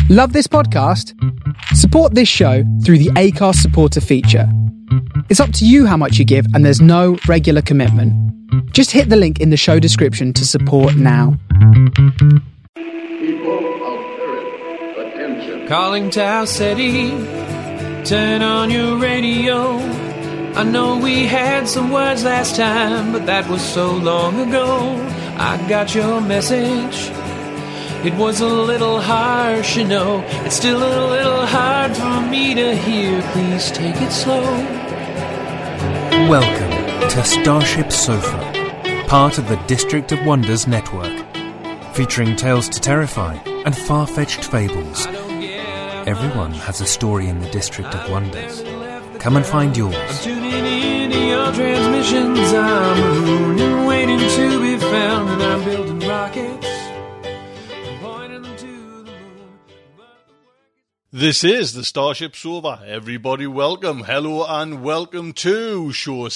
Love this podcast? Support this show through the Acast supporter feature. It's up to you how much you give, and there's no regular commitment. Just hit the link in the show description to support now. People of Earth, attention. Calling Tau City, turn on your radio. I know we had some words last time, but that was so long ago. I got your message. It was a little harsh, you know. It's still a little hard for me to hear. Please take it slow. Welcome to Starship Sofa, part of the District of Wonders network, featuring tales to terrify and far-fetched fables. Everyone has a story in the District of Wonders. Come and find yours. I'm tuning in to your transmissions. I'm a moon and waiting to be found, and I'm building rockets. This is the Starship Sofa. Everybody welcome, hello and welcome to show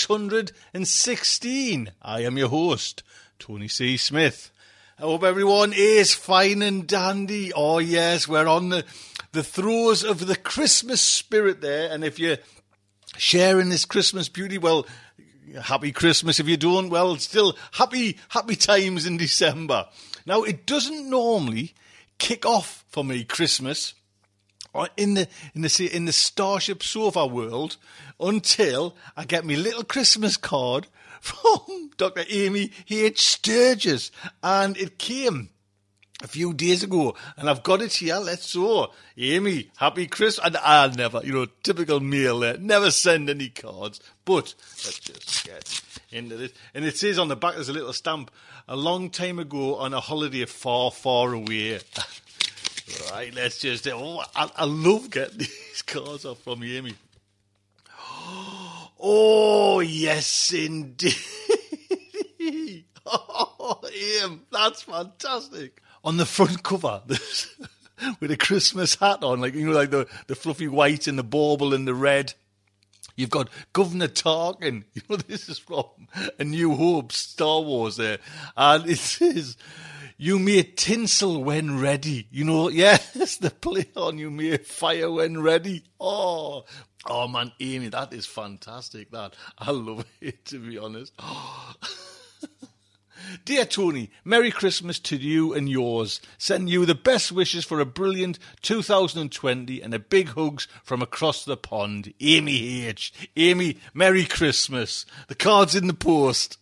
616. I am your host, Tony C. Smith. I hope everyone is fine and dandy. Oh yes, we're on the throes of the Christmas spirit there, and if you're sharing this Christmas beauty, well, happy Christmas. If you don't, well, still happy times in December. Now, it doesn't normally kick off for me Christmas in the Starship Sofa world until I get my little Christmas card from Dr. Amy H. Sturgis, and it came a few days ago, and I've got it here. Let's go. Amy, happy Christmas. And I'll never, typical mail there, never send any cards, but let's just get into this. And it says on the back, there's a little stamp, a long time ago on a holiday far, far away. Right, let's just... I love getting these cards off from Amy. Oh, yes, indeed. Oh, Amy, that's fantastic. On the front cover, with a Christmas hat on, like the fluffy white and the bauble and the red. You've got Governor Tarkin. This is from A New Hope, Star Wars there. And it says... You may tinsel when ready. Yes, the play on you may fire when ready. Oh man, Amy, that is fantastic, that. I love it, to be honest. Dear Tony, Merry Christmas to you and yours. Send you the best wishes for a brilliant 2020 and a big hugs from across the pond. Amy H. Amy, Merry Christmas. The card's in the post.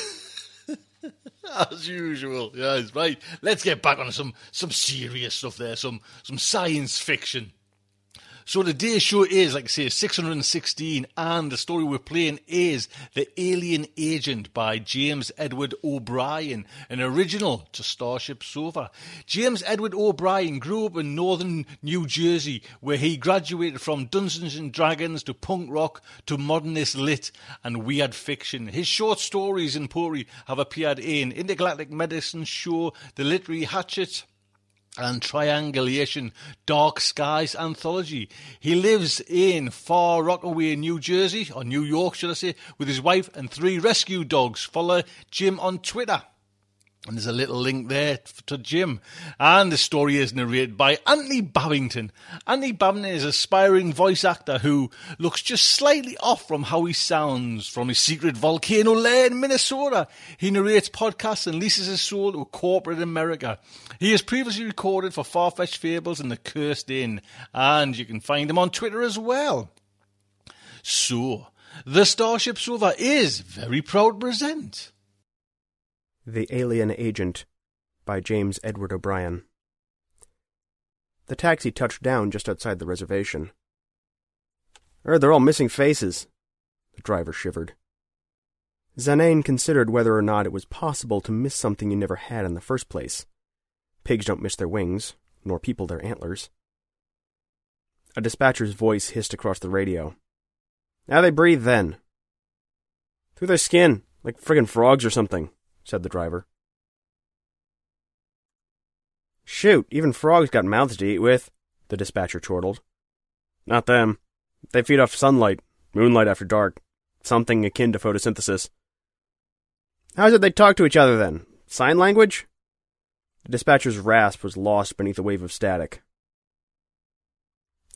As usual, yes, right. Let's get back on some serious stuff there, some science fiction. So today's show is, like I say, 616, and the story we're playing is The Alien Agent by James Edward O'Brien, an original to Starship Sofa. James Edward O'Brien grew up in northern New Jersey, where he graduated from Dungeons and Dragons to punk rock to modernist lit and weird fiction. His short stories and poetry have appeared in Intergalactic Medicine Show, The Literary Hatchet, and Triangulation, Dark Skies Anthology. He lives in Far Rockaway, New Jersey, or New York, should I say, with his wife and 3 rescue dogs. Follow Jim on Twitter. And there's a little link there to Jim. And the story is narrated by Anthony Babington. Anthony Babington is an aspiring voice actor who looks just slightly off from how he sounds from his secret volcano lair in Minnesota. He narrates podcasts and leases his soul to corporate America. He has previously recorded for Far-Fetched Fables and The Cursed Inn. And you can find him on Twitter as well. So, the Starship Sofa is very proud to present The Alien Agent by James Edward O'Brien. The taxi touched down just outside the reservation. They're all missing faces. The driver shivered. Zanane considered whether or not it was possible to miss something you never had in the first place. Pigs don't miss their wings, nor people their antlers. A dispatcher's voice hissed across the radio. How they breathe, then? Through their skin, like friggin' frogs or something, said the driver. Shoot, even frogs got mouths to eat with, the dispatcher chortled. Not them. They feed off sunlight, moonlight after dark, something akin to photosynthesis. How is it they talk to each other, then? Sign language? The dispatcher's rasp was lost beneath a wave of static.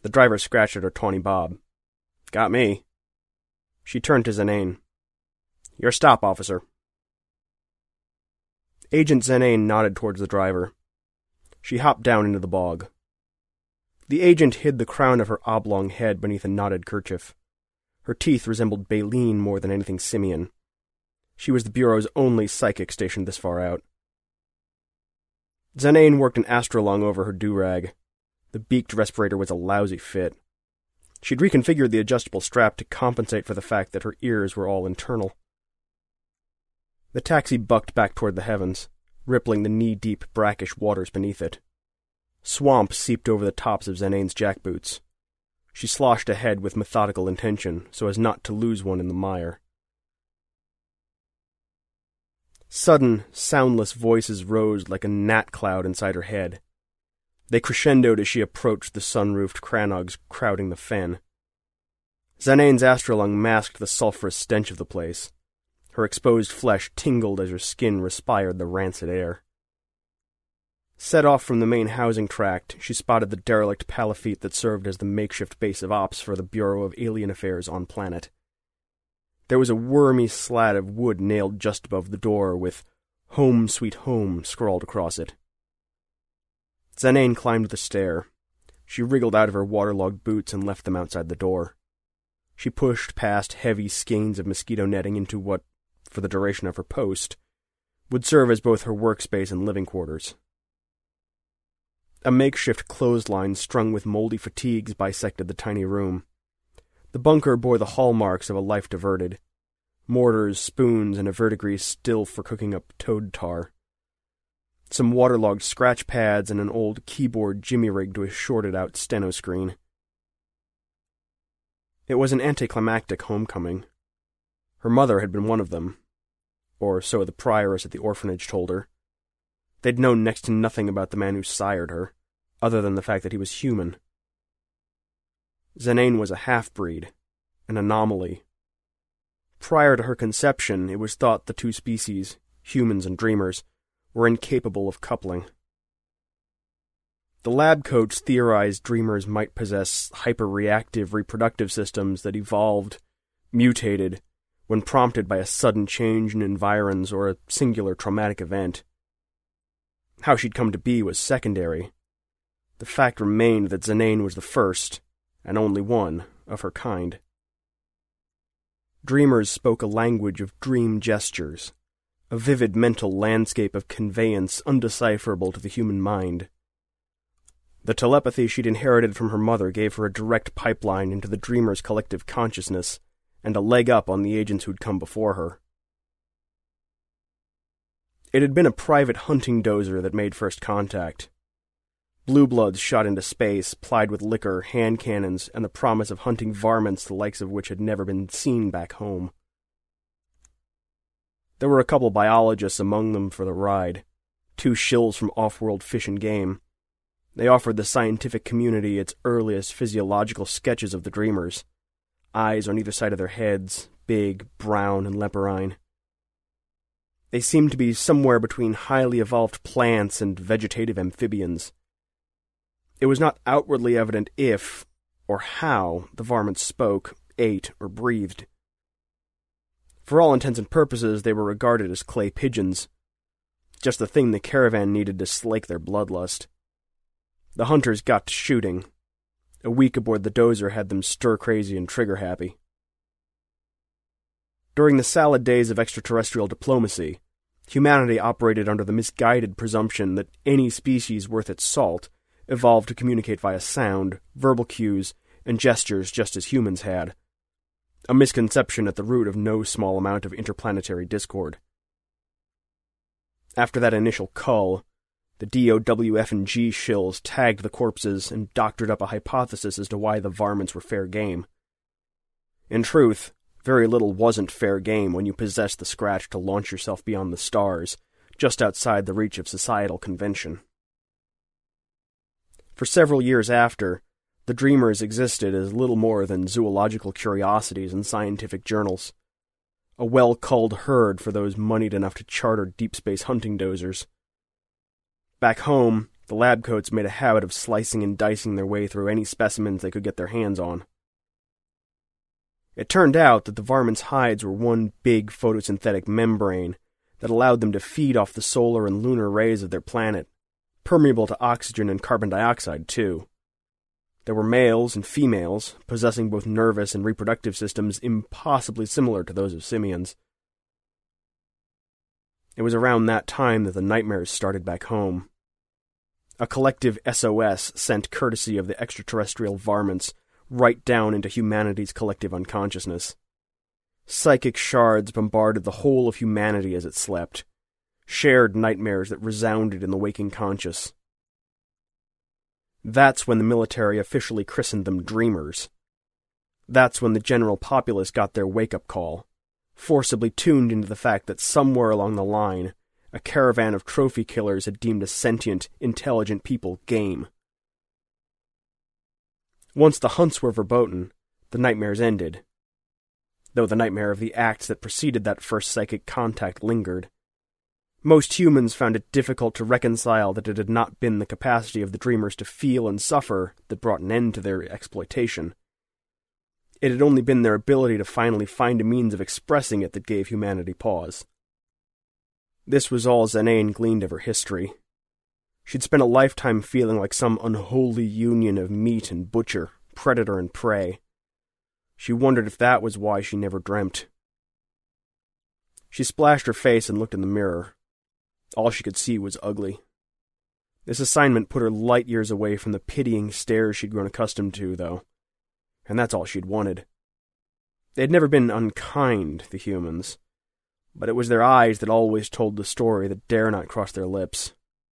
The driver scratched at her tawny bob. Got me. She turned to Zanane. Your stop, officer. Agent Zanane nodded towards the driver. She hopped down into the bog. The agent hid the crown of her oblong head beneath a knotted kerchief. Her teeth resembled baleen more than anything simian. She was the Bureau's only psychic stationed this far out. Zanane worked an astrolung over her do-rag. The beaked respirator was a lousy fit. She'd reconfigured the adjustable strap to compensate for the fact that her ears were all internal. The taxi bucked back toward the heavens, rippling the knee-deep, brackish waters beneath it. Swamp seeped over the tops of Zanane's jackboots. She sloshed ahead with methodical intention, so as not to lose one in the mire. Sudden, soundless voices rose like a gnat cloud inside her head. They crescendoed as she approached the sun-roofed Cranogs crowding the fen. Zanane's astrolung masked the sulphurous stench of the place. Her exposed flesh tingled as her skin respired the rancid air. Set off from the main housing tract, she spotted the derelict palafitte that served as the makeshift base of ops for the Bureau of Alien Affairs on planet. There was a wormy slat of wood nailed just above the door with "Home Sweet Home" scrawled across it. Zanane climbed the stair. She wriggled out of her waterlogged boots and left them outside the door. She pushed past heavy skeins of mosquito netting into what, for the duration of her post, would serve as both her workspace and living quarters. A makeshift clothesline strung with moldy fatigues bisected the tiny room. The bunker bore the hallmarks of a life diverted. Mortars, spoons, and a verdigris still for cooking up toad tar. Some waterlogged scratch pads and an old keyboard jimmy-rigged to a shorted-out steno screen. It was an anticlimactic homecoming. Her mother had been one of them, or so the prioress at the orphanage told her. They'd known next to nothing about the man who sired her, other than the fact that he was human. Zanane was a half-breed, an anomaly. Prior to her conception, it was thought the two species, humans and dreamers, were incapable of coupling. The lab coats theorized dreamers might possess hyper-reactive reproductive systems that evolved, mutated, when prompted by a sudden change in environs or a singular traumatic event. How she'd come to be was secondary. The fact remained that Zanane was the first, and only one, of her kind. Dreamers spoke a language of dream gestures, a vivid mental landscape of conveyance undecipherable to the human mind. The telepathy she'd inherited from her mother gave her a direct pipeline into the dreamer's collective consciousness, and a leg up on the agents who'd come before her. It had been a private hunting dozer that made first contact. Blue bloods shot into space, plied with liquor, hand cannons, and the promise of hunting varmints the likes of which had never been seen back home. There were a couple biologists among them for the ride, 2 shills from off-world Fish and Game. They offered the scientific community its earliest physiological sketches of the dreamers. Eyes on either side of their heads, big, brown, and leporine. They seemed to be somewhere between highly evolved plants and vegetative amphibians. It was not outwardly evident if, or how, the varmints spoke, ate, or breathed. For all intents and purposes, they were regarded as clay pigeons, just the thing the caravan needed to slake their bloodlust. The hunters got to shooting. A week aboard the dozer had them stir-crazy and trigger-happy. During the salad days of extraterrestrial diplomacy, humanity operated under the misguided presumption that any species worth its salt evolved to communicate via sound, verbal cues, and gestures just as humans had. A misconception at the root of no small amount of interplanetary discord. After that initial cull, the DOWF&G shills tagged the corpses and doctored up a hypothesis as to why the varmints were fair game. In truth, very little wasn't fair game when you possessed the scratch to launch yourself beyond the stars, just outside the reach of societal convention. For several years after, the Dreamers existed as little more than zoological curiosities in scientific journals. A well-culled herd for those moneyed enough to charter deep space hunting dozers. Back home, The lab coats made a habit of slicing and dicing their way through any specimens they could get their hands on. It turned out that the varmints' hides were one big photosynthetic membrane that allowed them to feed off the solar and lunar rays of their planet, permeable to oxygen and carbon dioxide, too. There were males and females, possessing both nervous and reproductive systems impossibly similar to those of simians. It was around that time that the nightmares started back home. A collective SOS sent courtesy of the extraterrestrial varmints right down into humanity's collective unconsciousness. Psychic shards bombarded the whole of humanity as it slept, shared nightmares that resounded in the waking conscious. That's when the military officially christened them dreamers. That's when the general populace got their wake-up call, forcibly tuned into the fact that somewhere along the line, a caravan of trophy killers had deemed a sentient, intelligent people game. Once the hunts were verboten, the nightmares ended, though the nightmare of the acts that preceded that first psychic contact lingered. Most humans found it difficult to reconcile that it had not been the capacity of the dreamers to feel and suffer that brought an end to their exploitation. It had only been their ability to finally find a means of expressing it that gave humanity pause. This was all Zanane gleaned of her history. She'd spent a lifetime feeling like some unholy union of meat and butcher, predator and prey. She wondered if that was why she never dreamt. She splashed her face and looked in the mirror. All she could see was ugly. This assignment put her light years away from the pitying stares she'd grown accustomed to, though. And that's all she'd wanted. They had never been unkind, the humans, but it was their eyes that always told the story that dare not cross their lips.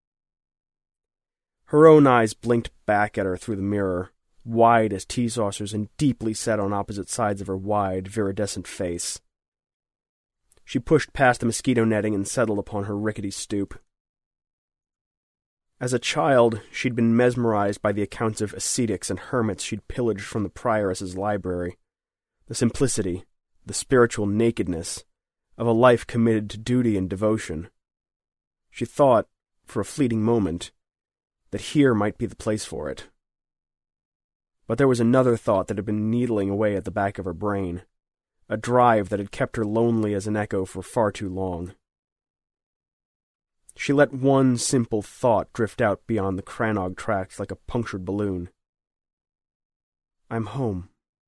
Her own eyes blinked back at her through the mirror, wide as tea saucers and deeply set on opposite sides of her wide, viridescent face. She pushed past the mosquito netting and settled upon her rickety stoop. As a child, she'd been mesmerized by the accounts of ascetics and hermits she'd pillaged from the prioress's library. The simplicity, the spiritual nakedness, of a life committed to duty and devotion. She thought, for a fleeting moment, that here might be the place for it. But there was another thought that had been needling away at the back of her brain, a drive that had kept her lonely as an echo for far too long. She let one simple thought drift out beyond the Cranog tracks like a punctured balloon. I'm home.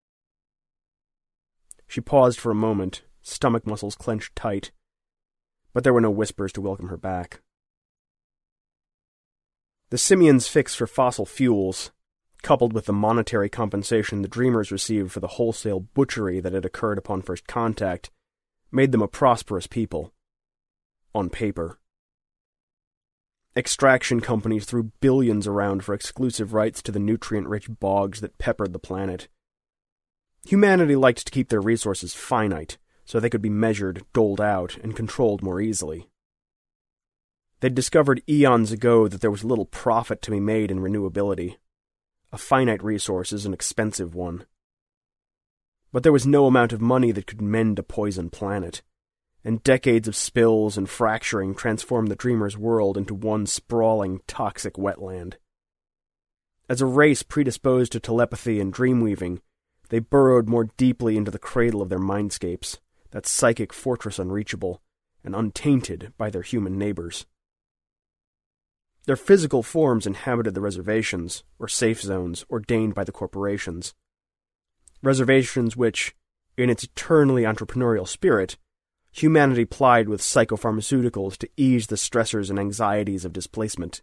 She paused for a moment, stomach muscles clenched tight, but there were no whispers to welcome her back. The simians' fix for fossil fuels, coupled with the monetary compensation the dreamers received for the wholesale butchery that had occurred upon first contact, made them a prosperous people. On paper. Extraction companies threw billions around for exclusive rights to the nutrient-rich bogs that peppered the planet. Humanity liked to keep their resources finite, so they could be measured, doled out, and controlled more easily. They'd discovered eons ago that there was little profit to be made in renewability. A finite resource is an expensive one. But there was no amount of money that could mend a poisoned planet, and decades of spills and fracturing transformed the Dreamers' world into one sprawling, toxic wetland. As a race predisposed to telepathy and dreamweaving, they burrowed more deeply into the cradle of their mindscapes, that psychic fortress unreachable, and untainted by their human neighbors. Their physical forms inhabited the reservations, or safe zones, ordained by the corporations. Reservations which, in its eternally entrepreneurial spirit, humanity plied with psychopharmaceuticals to ease the stressors and anxieties of displacement.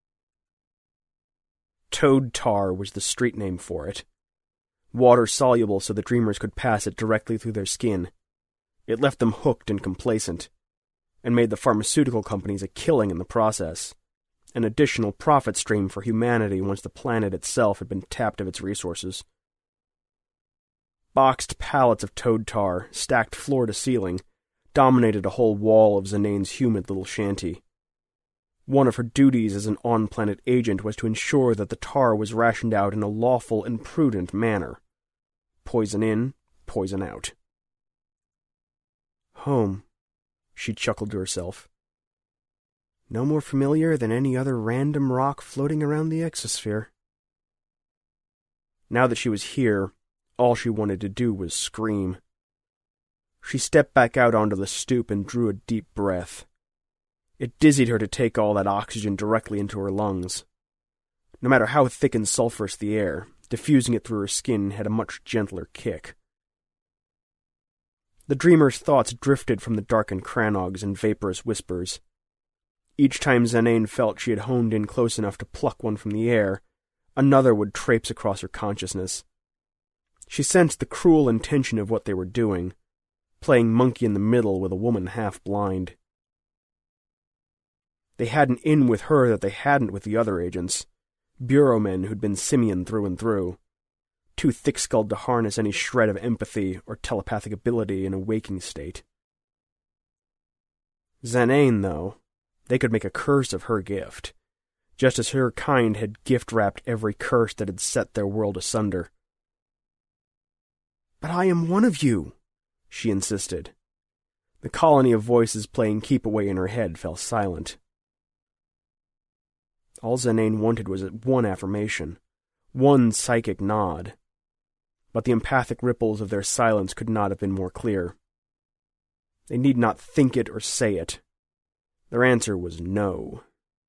Toad tar was the street name for it. Water-soluble so the Dreamers could pass it directly through their skin. It left them hooked and complacent, and made the pharmaceutical companies a killing in the process, an additional profit stream for humanity once the planet itself had been tapped of its resources. Boxed pallets of toad tar, stacked floor to ceiling, dominated a whole wall of Zanane's humid little shanty. One of her duties as an on-planet agent was to ensure that the tar was rationed out in a lawful and prudent manner. Poison in, poison out. Home, she chuckled to herself. No more familiar than any other random rock floating around the exosphere. Now that she was here, all she wanted to do was scream. She stepped back out onto the stoop and drew a deep breath. It dizzied her to take all that oxygen directly into her lungs. No matter how thick and sulphurous the air, diffusing it through her skin had a much gentler kick. The dreamer's thoughts drifted from the darkened cranogs in vaporous whispers. Each time Zanane felt she had honed in close enough to pluck one from the air, another would traipse across her consciousness. She sensed the cruel intention of what they were doing, playing monkey in the middle with a woman half-blind. They had an in with her that they hadn't with the other agents, bureau men who'd been simian through and through, too thick-skulled to harness any shred of empathy or telepathic ability in a waking state. Zanane, though, they could make a curse of her gift, just as her kind had gift-wrapped every curse that had set their world asunder. "But I am one of you," she insisted. The colony of voices playing keep-away in her head fell silent. All Zanane wanted was one affirmation, one psychic nod. But the empathic ripples of their silence could not have been more clear. They need not think it or say it. Their answer was no.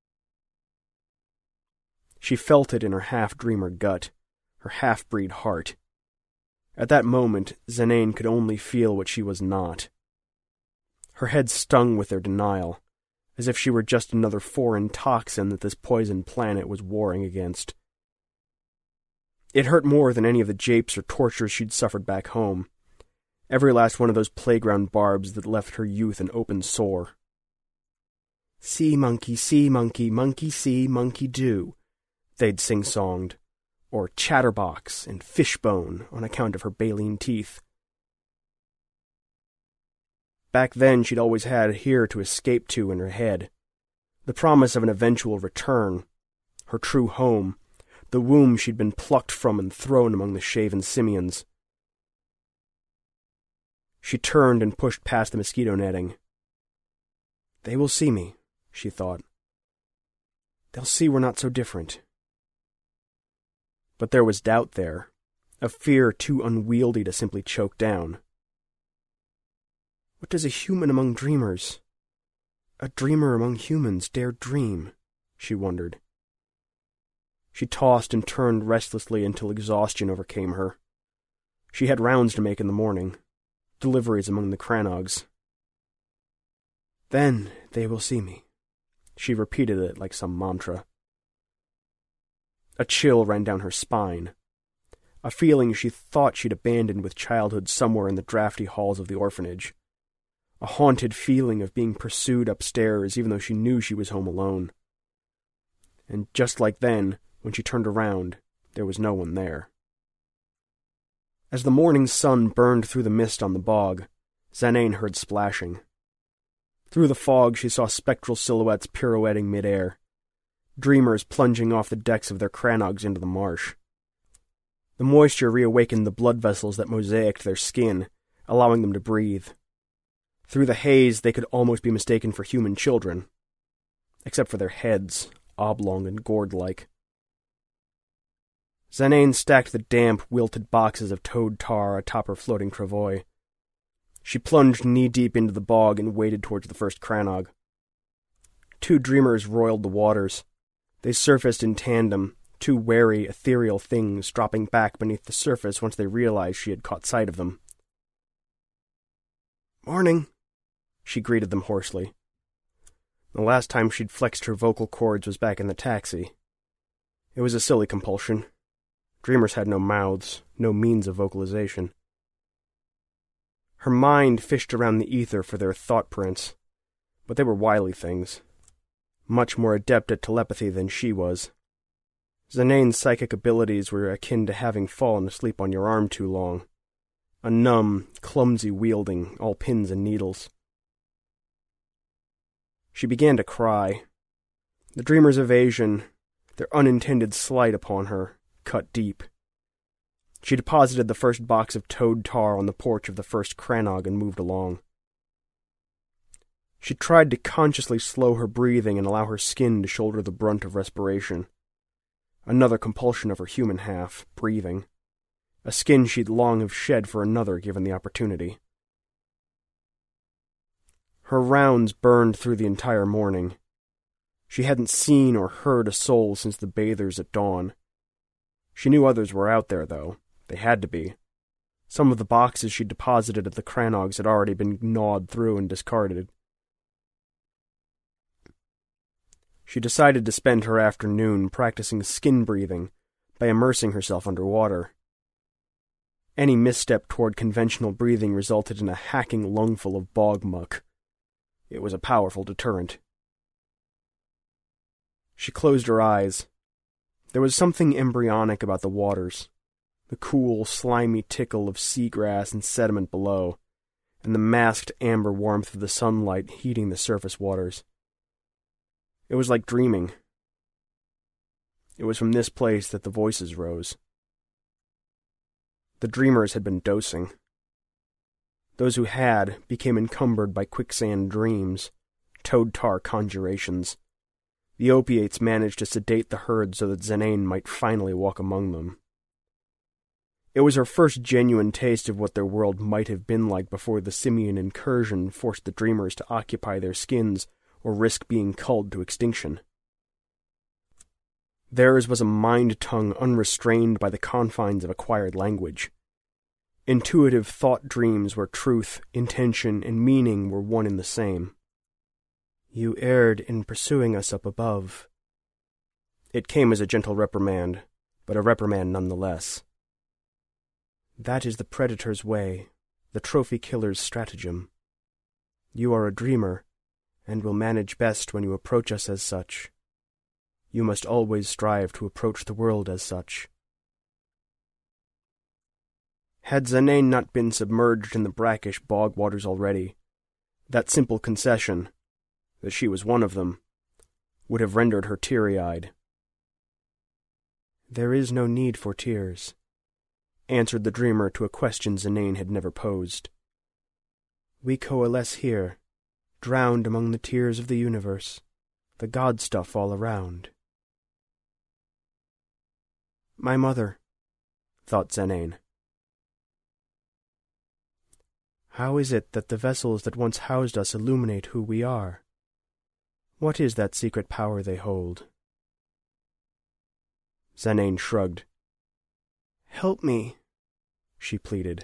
She felt it in her half-dreamer gut, her half-breed heart. At that moment, Zanane could only feel what she was not. Her head stung with their denial, as if she were just another foreign toxin that this poisoned planet was warring against. It hurt more than any of the japes or tortures she'd suffered back home, every last one of those playground barbs that left her youth an open sore. "Sea monkey, monkey see, monkey do," they'd sing-songed, or chatterbox and fishbone on account of her baleen teeth. Back then she'd always had here to escape to in her head, the promise of an eventual return, her true home, the womb she'd been plucked from and thrown among the shaven simians. She turned and pushed past the mosquito netting. "They will see me," she thought. "They'll see we're not so different." But there was doubt there, a fear too unwieldy to simply choke down. What does a human among dreamers, a dreamer among humans, dare dream? She wondered. She tossed and turned restlessly until exhaustion overcame her. She had rounds to make in the morning, deliveries among the cranogs. "Then they will see me." She repeated it like some mantra. A chill ran down her spine, a feeling she thought she'd abandoned with childhood somewhere in the drafty halls of the orphanage, a haunted feeling of being pursued upstairs even though she knew she was home alone. And just like then, when she turned around, there was no one there. As the morning sun burned through the mist on the bog, Zanane heard splashing. Through the fog she saw spectral silhouettes pirouetting mid-air, dreamers plunging off the decks of their cranogs into the marsh. The moisture reawakened the blood vessels that mosaicked their skin, allowing them to breathe. Through the haze they could almost be mistaken for human children, except for their heads, oblong and gourd-like. Zanane stacked the damp, wilted boxes of toad tar atop her floating travois. She plunged knee-deep into the bog and waded towards the first cranog. Two dreamers roiled the waters. They surfaced in tandem, two wary, ethereal things dropping back beneath the surface once they realized she had caught sight of them. "Morning," she greeted them hoarsely. The last time she'd flexed her vocal cords was back in the taxi. It was a silly compulsion. Dreamers had no mouths, no means of vocalization. Her mind fished around the ether for their thought prints, but they were wily things, much more adept at telepathy than she was. Zanane's psychic abilities were akin to having fallen asleep on your arm too long, a numb, clumsy wielding, all pins and needles. She began to cry. The dreamer's evasion, their unintended slight upon her, cut deep. She deposited the first box of toad tar on the porch of the first cranog and moved along. She tried to consciously slow her breathing and allow her skin to shoulder the brunt of respiration. Another compulsion of her human half, breathing. A skin she'd long have shed for another given the opportunity. Her rounds burned through the entire morning. She hadn't seen or heard a soul since the bathers at dawn. She knew others were out there, though. They had to be. Some of the boxes she'd deposited at the Cranogs had already been gnawed through and discarded. She decided to spend her afternoon practicing skin breathing by immersing herself underwater. Any misstep toward conventional breathing resulted in a hacking lungful of bog muck. It was a powerful deterrent. She closed her eyes. There was something embryonic about the waters, the cool, slimy tickle of seagrass and sediment below, and the masked amber warmth of the sunlight heating the surface waters. It was like dreaming. It was from this place that the voices rose. The dreamers had been dosing. Those who had became encumbered by quicksand dreams, toad tar conjurations. The opiates managed to sedate the herd so that Zanane might finally walk among them. It was her first genuine taste of what their world might have been like before the simian incursion forced the dreamers to occupy their skins or risk being culled to extinction. Theirs was a mind-tongue unrestrained by the confines of acquired language. Intuitive thought dreams where truth, intention, and meaning were one and the same. "You erred in pursuing us up above." It came as a gentle reprimand, but a reprimand nonetheless. "That is the predator's way, the trophy killer's stratagem. You are a dreamer, and will manage best when you approach us as such. You must always strive to approach the world as such." Had Zanane not been submerged in the brackish bog waters already, that simple concession, that she was one of them, would have rendered her teary-eyed. "There is no need for tears," answered the dreamer to a question Zanane had never posed. "We coalesce here, drowned among the tears of the universe, the god stuff all around." "My mother," thought Zanane. "How is it that the vessels that once housed us illuminate who we are? What is that secret power they hold?" Zanane shrugged. "Help me," she pleaded.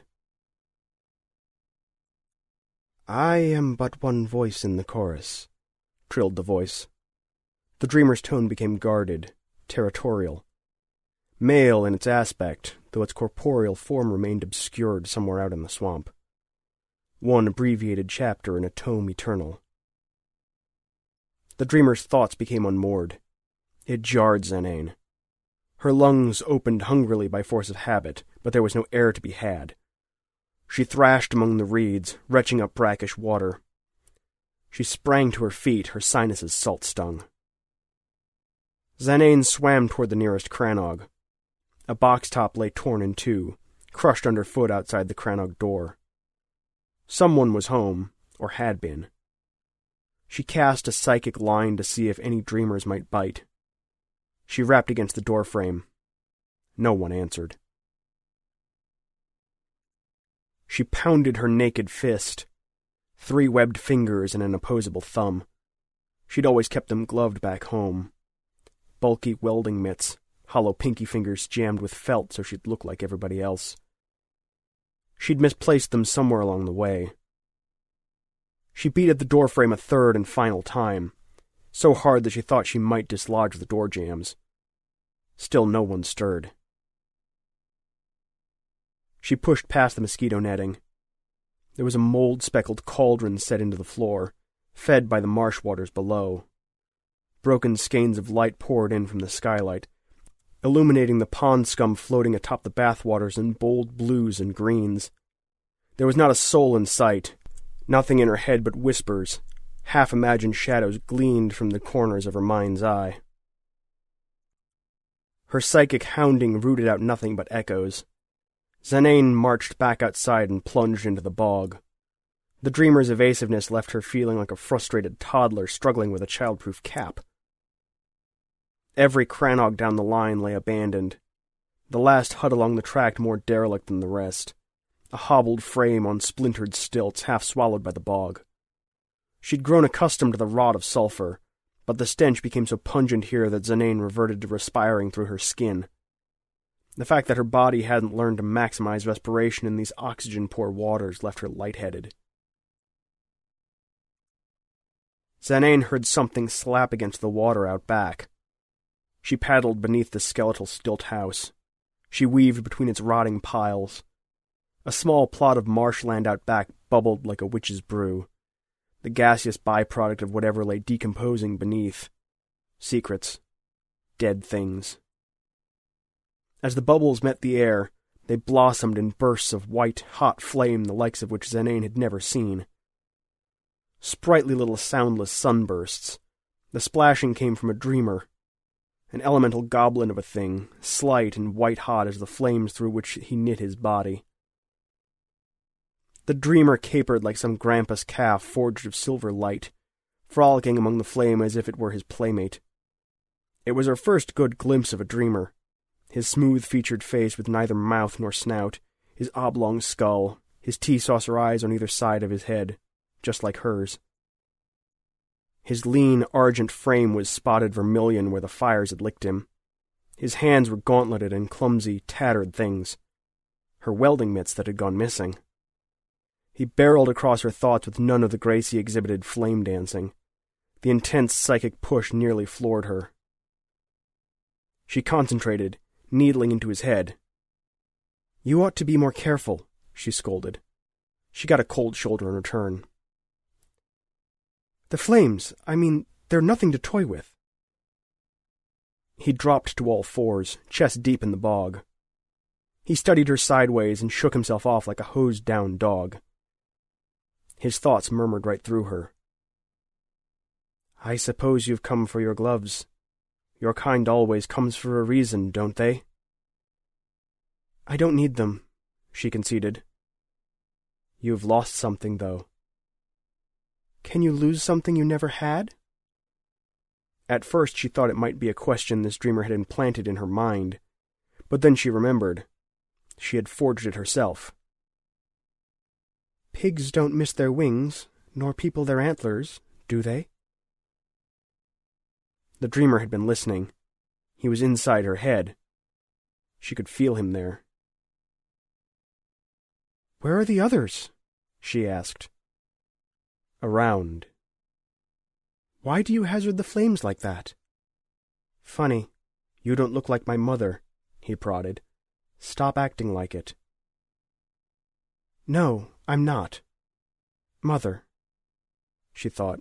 "I am but one voice in the chorus," trilled the voice. The dreamer's tone became guarded, territorial. Male in its aspect, though its corporeal form remained obscured somewhere out in the swamp. One abbreviated chapter in a tome eternal. The dreamer's thoughts became unmoored. It jarred Zanane. Her lungs opened hungrily by force of habit, but there was no air to be had. She thrashed among the reeds, retching up brackish water. She sprang to her feet, her sinuses salt-stung. Zanane swam toward the nearest Cranog. A box top lay torn in two, crushed underfoot outside the Cranog door. Someone was home, or had been. She cast a psychic line to see if any dreamers might bite. She rapped against the doorframe. No one answered. She pounded her naked fist, 3 webbed fingers and an opposable thumb. She'd always kept them gloved back home. Bulky welding mitts, hollow pinky fingers jammed with felt so she'd look like everybody else. She'd misplaced them somewhere along the way. She beat at the doorframe a third and final time, so hard that she thought she might dislodge the door jambs. Still no one stirred. She pushed past the mosquito netting. There was a mold-speckled cauldron set into the floor, fed by the marsh waters below. Broken skeins of light poured in from the skylight, illuminating the pond scum floating atop the bathwaters in bold blues and greens. There was not a soul in sight, nothing in her head but whispers. Half-imagined shadows gleamed from the corners of her mind's eye. Her psychic hounding rooted out nothing but echoes. Zanane marched back outside and plunged into the bog. The dreamer's evasiveness left her feeling like a frustrated toddler struggling with a childproof cap. Every crannog down the line lay abandoned, the last hut along the track more derelict than the rest, a hobbled frame on splintered stilts half swallowed by the bog. She'd grown accustomed to the rot of sulphur, but the stench became so pungent here that Zanane reverted to respiring through her skin. The fact that her body hadn't learned to maximize respiration in these oxygen-poor waters left her lightheaded. Zanane heard something slap against the water out back. She paddled beneath the skeletal stilt house. She weaved between its rotting piles. A small plot of marshland out back bubbled like a witch's brew, the gaseous byproduct of whatever lay decomposing beneath. Secrets. Dead things. As the bubbles met the air, they blossomed in bursts of white, hot flame the likes of which Zanane had never seen. Sprightly little soundless sunbursts. The splashing came from a dreamer, an elemental goblin of a thing, slight and white-hot as the flames through which he knit his body. The dreamer capered like some grampus calf forged of silver light, frolicking among the flame as if it were his playmate. It was her first good glimpse of a dreamer, his smooth-featured face with neither mouth nor snout, his oblong skull, his tea-saucer eyes on either side of his head, just like hers. His lean, argent frame was spotted vermilion where the fires had licked him. His hands were gauntleted and clumsy, tattered things. Her welding mitts that had gone missing. He barreled across her thoughts with none of the grace he exhibited flame dancing. The intense psychic push nearly floored her. She concentrated, needling into his head. "You ought to be more careful," she scolded. She got a cold shoulder in return. "The flames, they're nothing to toy with." He dropped to all fours, chest deep in the bog. He studied her sideways and shook himself off like a hosed-down dog. His thoughts murmured right through her. "I suppose you've come for your gloves. Your kind always comes for a reason, don't they?" "I don't need them," she conceded. "You've lost something, though." "Can you lose something you never had?" At first she thought it might be a question this dreamer had implanted in her mind, but then she remembered. She had forged it herself. "Pigs don't miss their wings, nor people their antlers, do they?" The dreamer had been listening. He was inside her head. She could feel him there. "Where are the others?" she asked. "Around." "Why do you hazard the flames like that?" "Funny. You don't look like my mother," he prodded. "Stop acting like it." "No, I'm not. Mother," she thought.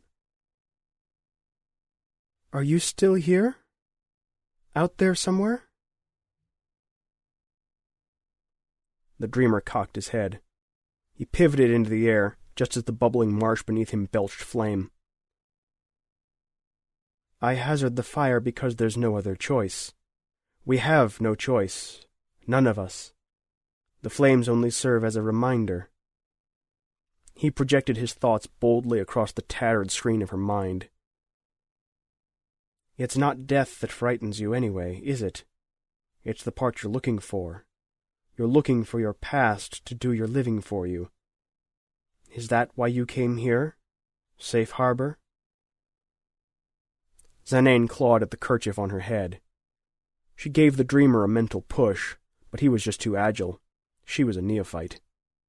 "Are you still here? Out there somewhere?" The dreamer cocked his head. He pivoted into the air, just as the bubbling marsh beneath him belched flame. "I hazard the fire because there's no other choice. We have no choice. None of us. The flames only serve as a reminder." He projected his thoughts boldly across the tattered screen of her mind. "It's not death that frightens you anyway, is it? It's the part you're looking for. You're looking for your past to do your living for you. Is that why you came here? Safe harbor?" Zanane clawed at the kerchief on her head. She gave the dreamer a mental push, but he was just too agile. She was a neophyte.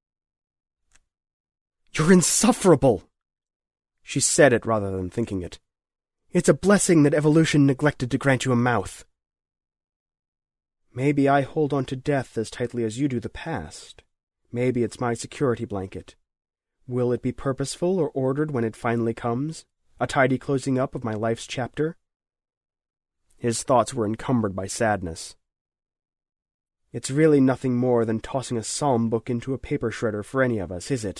"You're insufferable!" She said it rather than thinking it. "It's a blessing that evolution neglected to grant you a mouth." "Maybe I hold on to death as tightly as you do the past. Maybe it's my security blanket. Will it be purposeful or ordered when it finally comes? A tidy closing up of my life's chapter?" His thoughts were encumbered by sadness. "It's really nothing more than tossing a psalm book into a paper shredder for any of us, is it?"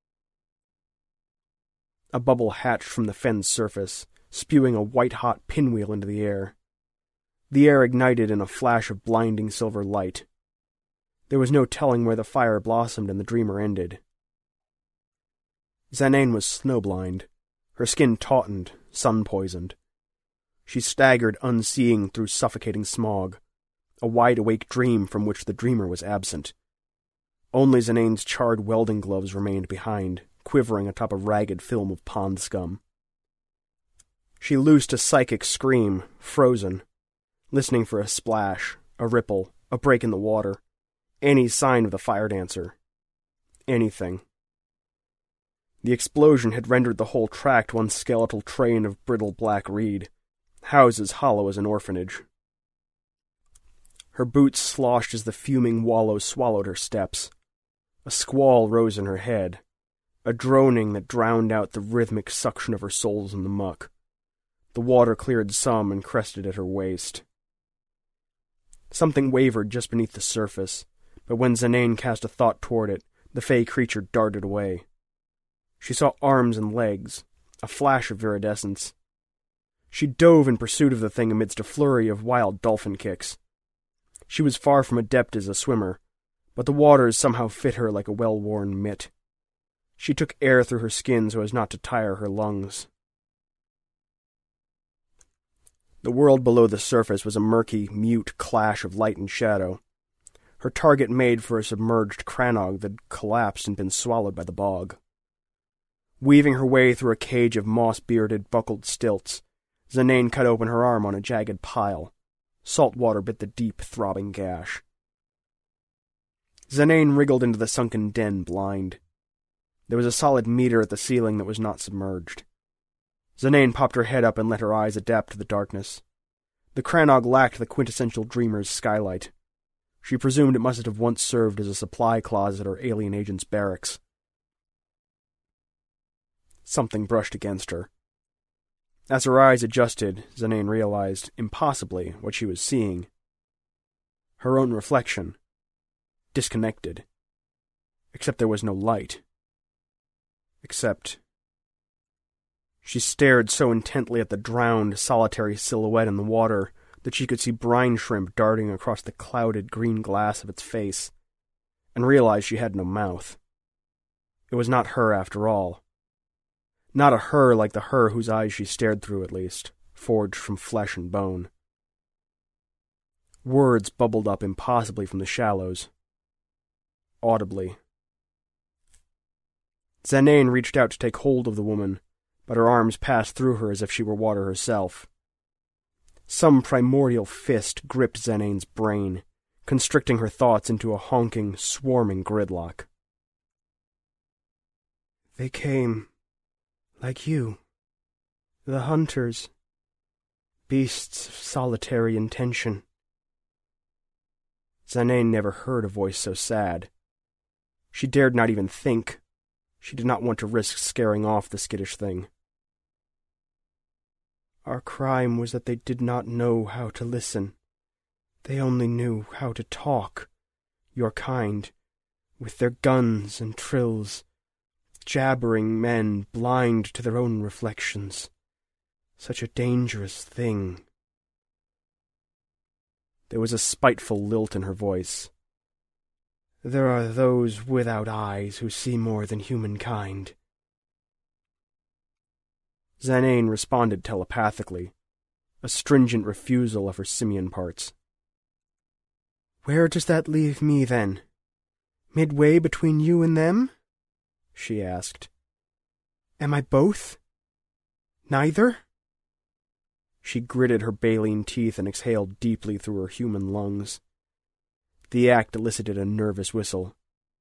A bubble hatched from the fen's surface, spewing a white-hot pinwheel into the air. The air ignited in a flash of blinding silver light. There was no telling where the fire blossomed and the dreamer ended. Zanane was snowblind, her skin tautened, sun-poisoned. She staggered unseeing through suffocating smog, a wide-awake dream from which the dreamer was absent. Only Zanane's charred welding gloves remained behind, quivering atop a ragged film of pond scum. She loosed a psychic scream, frozen, listening for a splash, a ripple, a break in the water, any sign of the fire dancer. Anything. The explosion had rendered the whole tract one skeletal train of brittle black reed, houses hollow as an orphanage. Her boots sloshed as the fuming wallow swallowed her steps. A squall rose in her head, a droning that drowned out the rhythmic suction of her soles in the muck. The water cleared some and crested at her waist. Something wavered just beneath the surface, but when Zanane cast a thought toward it, the fey creature darted away. She saw arms and legs, a flash of viridescence. She dove in pursuit of the thing amidst a flurry of wild dolphin kicks. She was far from adept as a swimmer, but the waters somehow fit her like a well-worn mitt. She took air through her skin so as not to tire her lungs. The world below the surface was a murky, mute clash of light and shadow. Her target made for a submerged Cranog that had collapsed and been swallowed by the bog. Weaving her way through a cage of moss-bearded, buckled stilts, Zanane cut open her arm on a jagged pile. Salt water bit the deep, throbbing gash. Zanane wriggled into the sunken den, blind. There was a solid meter at the ceiling that was not submerged. Zanane popped her head up and let her eyes adapt to the darkness. The Cranog lacked the quintessential dreamer's skylight. She presumed it must have once served as a supply closet or alien agent's barracks. Something brushed against her. As her eyes adjusted, Zanane realized, impossibly, what she was seeing. Her own reflection. Disconnected. Except there was no light. She stared so intently at the drowned, solitary silhouette in the water that she could see brine shrimp darting across the clouded green glass of its face, and realized she had no mouth. It was not her after all. Not a her like the her whose eyes she stared through, at least, forged from flesh and bone. Words bubbled up impossibly from the shallows. Audibly. Zanane reached out to take hold of the woman, but her arms passed through her as if she were water herself. Some primordial fist gripped Zanane's brain, constricting her thoughts into a honking, swarming gridlock. They came, like you, the hunters, beasts of solitary intention. Zanane never heard a voice so sad. She dared not even think. She did not want to risk scaring off the skittish thing. Our crime was that they did not know how to listen. They only knew how to talk, your kind, with their guns and trills, jabbering men blind to their own reflections. Such a dangerous thing. There was a spiteful lilt in her voice. There are those without eyes who see more than humankind. Zanane responded telepathically, a stringent refusal of her simian parts. Where does that leave me, then? Midway between you and them? She asked. Am I both? Neither? She gritted her baleen teeth and exhaled deeply through her human lungs. The act elicited a nervous whistle.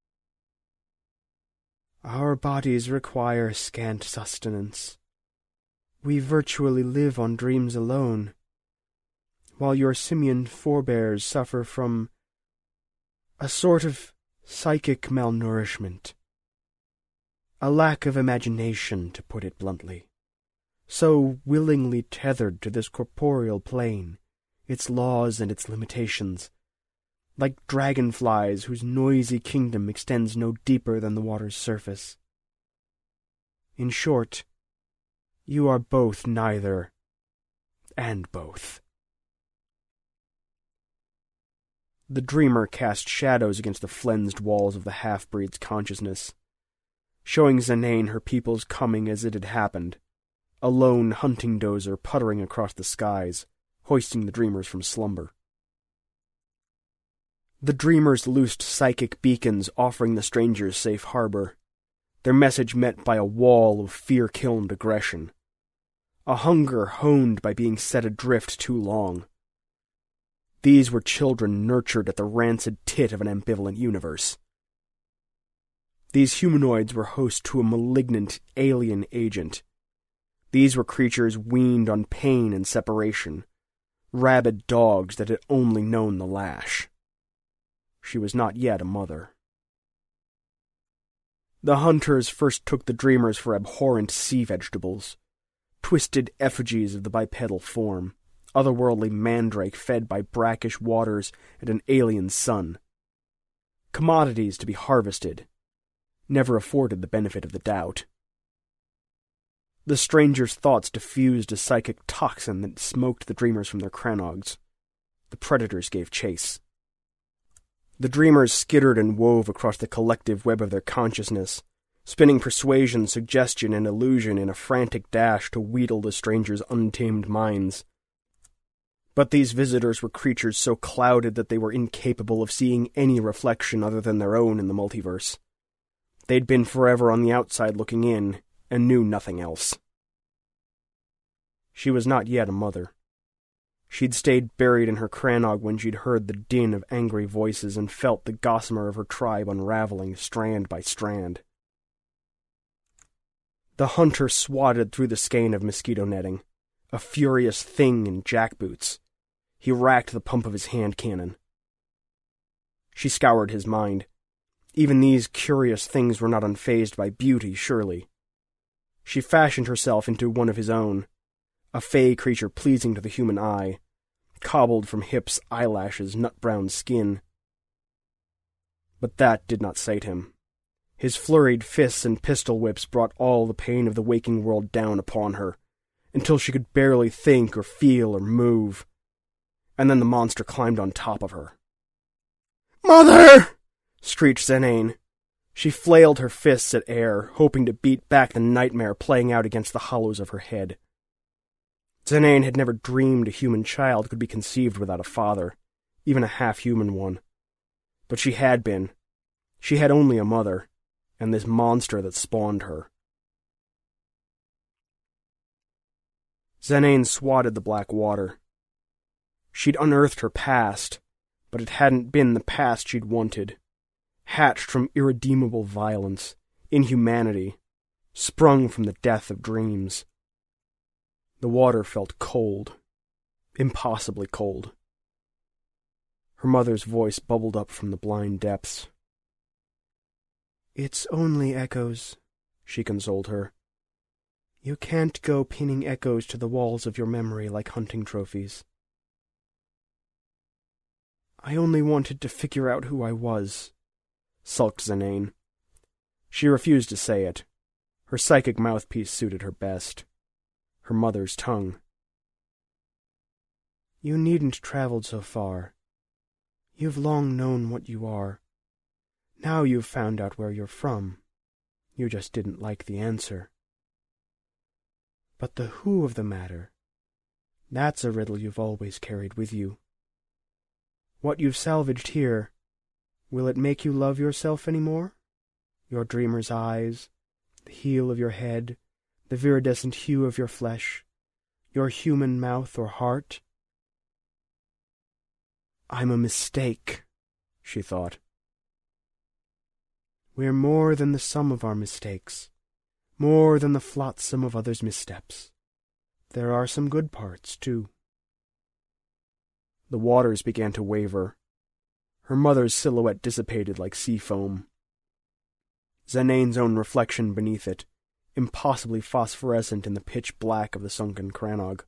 Our bodies require scant sustenance. We virtually live on dreams alone, while your simian forebears suffer from a sort of psychic malnourishment. A lack of imagination, to put it bluntly. So willingly tethered to this corporeal plane, its laws and its limitations, like dragonflies whose noisy kingdom extends no deeper than the water's surface. In short, you are both neither, and both. The dreamer cast shadows against the flensed walls of the half-breed's consciousness. showing Zanane her people's coming as it had happened, a lone hunting dozer puttering across the skies, hoisting the dreamers from slumber. The dreamers loosed psychic beacons offering the strangers safe harbor, their message met by a wall of fear-kilned aggression, a hunger honed by being set adrift too long. These were children nurtured at the rancid tit of an ambivalent universe. These humanoids were host to a malignant alien agent. These were creatures weaned on pain and separation, rabid dogs that had only known the lash. She was not yet a mother. The hunters first took the dreamers for abhorrent sea vegetables, twisted effigies of the bipedal form, otherworldly mandrake fed by brackish waters and an alien sun. Commodities to be harvested, never afforded the benefit of the doubt. The stranger's thoughts diffused a psychic toxin that smoked the dreamers from their cranogs. The predators gave chase. The dreamers skittered and wove across the collective web of their consciousness, spinning persuasion, suggestion, and illusion in a frantic dash to wheedle the strangers' untamed minds. But these visitors were creatures so clouded that they were incapable of seeing any reflection other than their own in the multiverse. They'd been forever on the outside looking in, and knew nothing else. She was not yet a mother. She'd stayed buried in her cranog when she'd heard the din of angry voices and felt the gossamer of her tribe unraveling strand by strand. The hunter swatted through the skein of mosquito netting, a furious thing in jackboots. He racked the pump of his hand cannon. She scoured his mind. Even these curious things were not unfazed by beauty, surely. She fashioned herself into one of his own, a fey creature pleasing to the human eye, cobbled from hips, eyelashes, nut-brown skin. But that did not sate him. His flurried fists and pistol whips brought all the pain of the waking world down upon her, until she could barely think or feel or move. And then the monster climbed on top of her. "Mother!" screeched Zanane. She flailed her fists at air, hoping to beat back the nightmare playing out against the hollows of her head. Zanane had never dreamed a human child could be conceived without a father, even a half-human one. But she had been. She had only a mother, and this monster that spawned her. Zanane swatted the black water. She'd unearthed her past, but it hadn't been the past she'd wanted. Hatched from irredeemable violence, inhumanity, sprung from the death of dreams. The water felt cold, impossibly cold. Her mother's voice bubbled up from the blind depths. "It's only echoes," she consoled her. "You can't go pinning echoes to the walls of your memory like hunting trophies." "I only wanted to figure out who I was," sulked Zanane. She refused to say it. Her psychic mouthpiece suited her best. Her mother's tongue. "You needn't traveled so far. You've long known what you are. Now you've found out where you're from. You just didn't like the answer. But the who of the matter, that's a riddle you've always carried with you. What you've salvaged here, will it make you love yourself any more? Your dreamer's eyes, the heel of your head, the viridescent hue of your flesh, your human mouth or heart?" "I'm a mistake," she thought. "We're more than the sum of our mistakes, more than the flotsam of others' missteps. There are some good parts, too." The waters began to waver. Her mother's silhouette dissipated like sea foam. Zanane's own reflection beneath it, impossibly phosphorescent in the pitch black of the sunken cranog.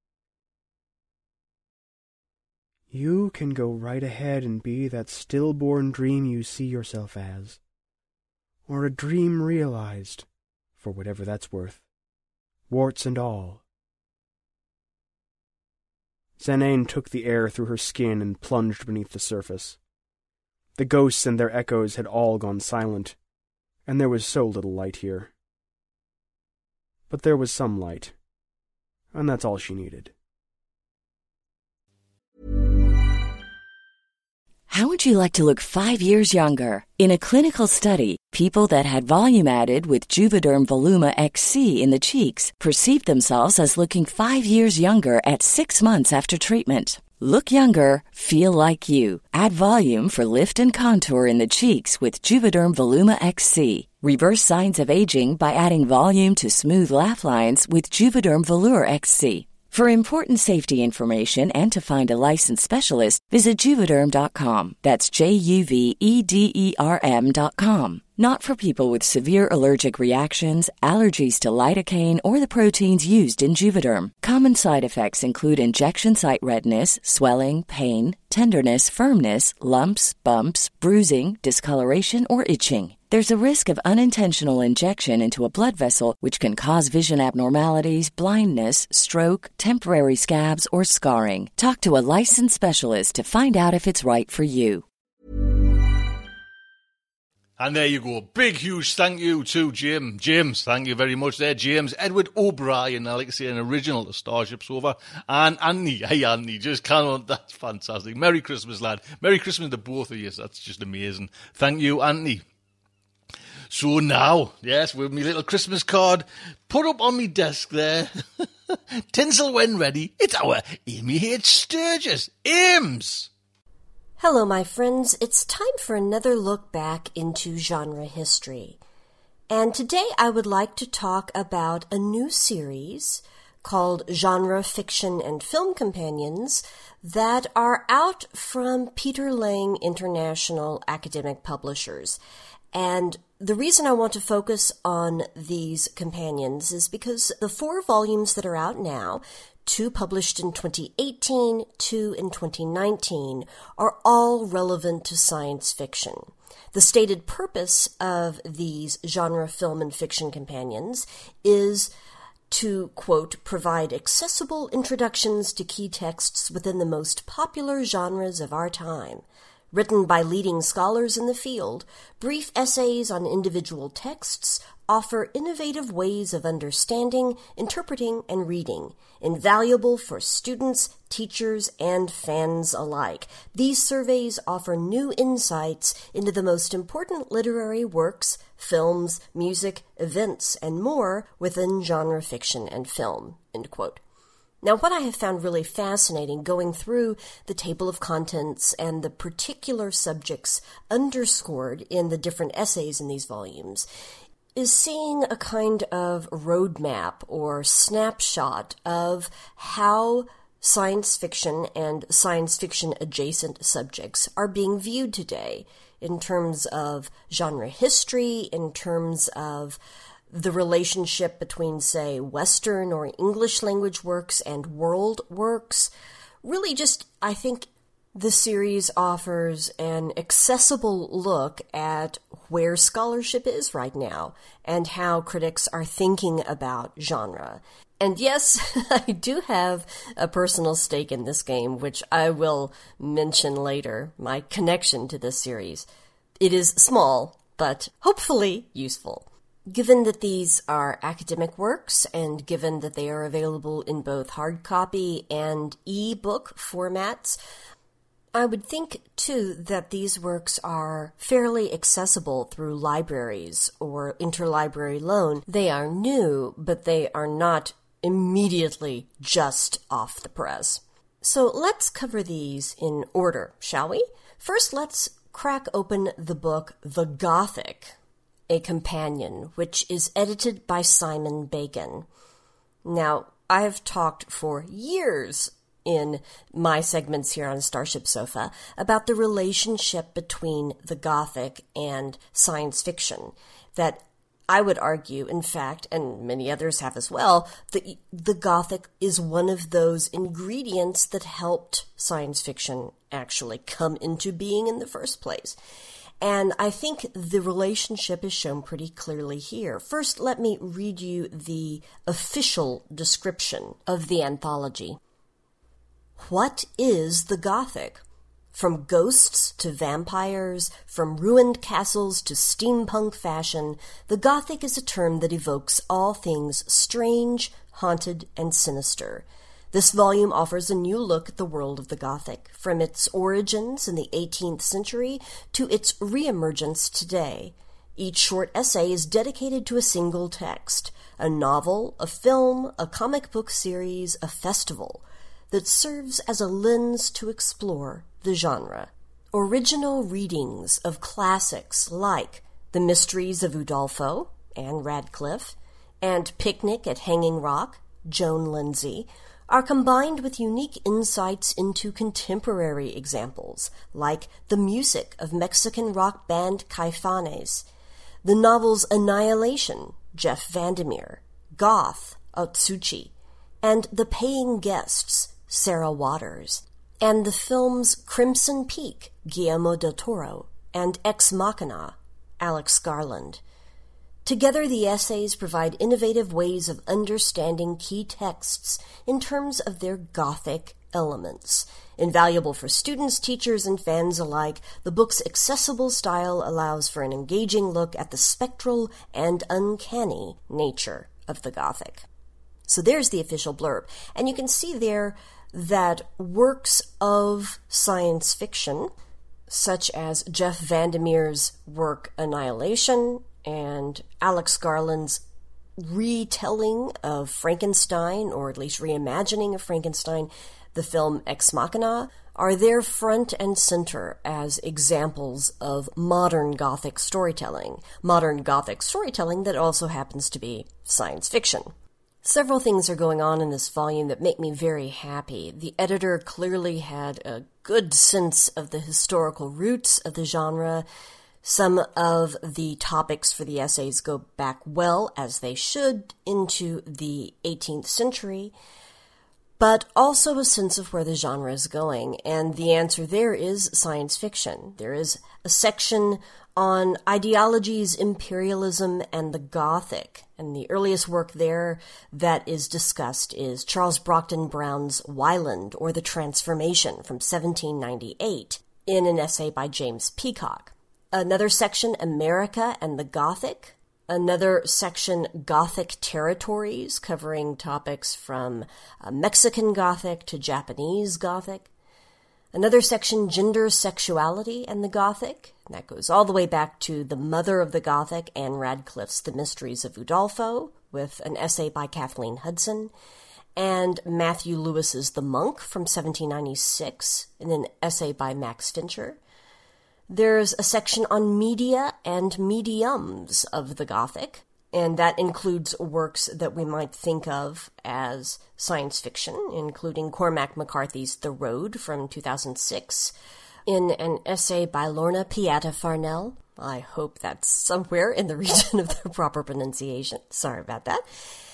"You can go right ahead and be that stillborn dream you see yourself as, or a dream realized, for whatever that's worth, warts and all." Zanane took the air through her skin and plunged beneath the surface. The ghosts and their echoes had all gone silent. and there was so little light here. But there was some light, and that's all she needed. How would you like to look 5 years younger? In a clinical study, people that had volume added with Juvederm Voluma XC in the cheeks perceived themselves as looking 5 years younger at 6 months after treatment. Look younger, feel like you. Add volume for lift and contour in the cheeks with Juvederm Voluma XC. Reverse signs of aging by adding volume to smooth laugh lines with Juvederm Volure XC. For important safety information and to find a licensed specialist, visit Juvederm.com. That's JUVEDERM.com. Not for people with severe allergic reactions, allergies to lidocaine, or the proteins used in Juvederm. Common side effects include injection site redness, swelling, pain, tenderness, firmness, lumps, bumps, bruising, discoloration, or itching. There's a risk of unintentional injection into a blood vessel, which can cause vision abnormalities, blindness, stroke, temporary scabs, or scarring. Talk to a licensed specialist to find out if it's right for you. And there you go. Big, huge thank you to James, thank you very much there. James Edward O'Brien, I like to say an original to Starship Sofa. And Anthony, hey Anthony, just cannot, that's fantastic. Merry Christmas, lad. Merry Christmas to both of you. That's just amazing. Thank you, Anthony. So now, yes, with my little Christmas card put up on my desk there, tinsel when ready, it's our Amy H. Sturgis. Ames! Hello, my friends. It's time for another look back into genre history. And today I would like to talk about a new series called Genre Fiction and Film Companions that are out from Peter Lang International Academic Publishers. And the reason I want to focus on these companions is because the 4 volumes that are out now, 2 published in 2018, 2 in 2019, are all relevant to science fiction. The stated purpose of these genre film and fiction companions is to, quote, provide accessible introductions to key texts within the most popular genres of our time. Written by leading scholars in the field, brief essays on individual texts offer innovative ways of understanding, interpreting, and reading, invaluable for students, teachers, and fans alike. These surveys offer new insights into the most important literary works, films, music, events, and more within genre fiction and film, end quote. Now, what I have found really fascinating going through the table of contents and the particular subjects underscored in the different essays in these volumes is seeing a kind of roadmap or snapshot of how science fiction and science fiction adjacent subjects are being viewed today in terms of genre history, in terms of the relationship between, say, Western or English language works and world works. Really just, I think, the series offers an accessible look at where scholarship is right now and how critics are thinking about genre. And yes, I do have a personal stake in this game, which I will mention later, my connection to this series. It is small, but hopefully useful. Given that these are academic works, and given that they are available in both hard copy and e-book formats, I would think, too, that these works are fairly accessible through libraries or interlibrary loan. They are new, but they are not immediately just off the press. So let's cover these in order, shall we? First, let's crack open the book The Gothic, a companion, which is edited by Simon Bacon. Now, I've talked for years in my segments here on Starship Sofa about the relationship between the Gothic and science fiction, that I would argue, in fact, and many others have as well, that the Gothic is one of those ingredients that helped science fiction actually come into being in the first place. And I think the relationship is shown pretty clearly here. First, let me read you the official description of the anthology. What is the Gothic? From ghosts to vampires, from ruined castles to steampunk fashion, the Gothic is a term that evokes all things strange, haunted, and sinister. This volume offers a new look at the world of the Gothic, from its origins in the 18th century to its reemergence today. Each short essay is dedicated to a single text, a novel, a film, a comic book series, a festival, that serves as a lens to explore the genre. Original readings of classics like The Mysteries of Udolpho, Anne Radcliffe, and Picnic at Hanging Rock, Joan Lindsay, are combined with unique insights into contemporary examples, like the music of Mexican rock band Caifanes, the novels Annihilation, Jeff Vandermeer, Goth, Otsuchi, and The Paying Guests, Sarah Waters, and the films Crimson Peak, Guillermo del Toro, and Ex Machina, Alex Garland. Together, the essays provide innovative ways of understanding key texts in terms of their Gothic elements. Invaluable for students, teachers, and fans alike, the book's accessible style allows for an engaging look at the spectral and uncanny nature of the Gothic. So there's the official blurb. And you can see there that works of science fiction, such as Jeff Vandermeer's work Annihilation and Alex Garland's retelling of Frankenstein, or at least reimagining of Frankenstein, the film Ex Machina, are there front and center as examples of modern Gothic storytelling that also happens to be science fiction. Several things are going on in this volume that make me very happy. The editor clearly had a good sense of the historical roots of the genre. Some of the topics for the essays go back well, as they should, into the 18th century, but also a sense of where the genre is going. And the answer there is science fiction. There is a section on ideologies, imperialism, and the Gothic. And the earliest work there that is discussed is Charles Brockden Brown's Wieland, or The Transformation, from 1798, in an essay by James Peacock. Another section, America and the Gothic. Another section, Gothic territories, covering topics from Mexican Gothic to Japanese Gothic. Another section, Gender, Sexuality, and the Gothic. And that goes all the way back to the mother of the Gothic, Anne Radcliffe's The Mysteries of Udolpho, with an essay by Kathleen Hudson. And Matthew Lewis's The Monk from 1796, in an essay by Max Fincher. There's a section on media and mediums of the Gothic, and that includes works that we might think of as science fiction, including Cormac McCarthy's The Road from 2006, in an essay by Lorna Piatta Farnell. I hope that's somewhere in the region of the proper pronunciation. Sorry about that.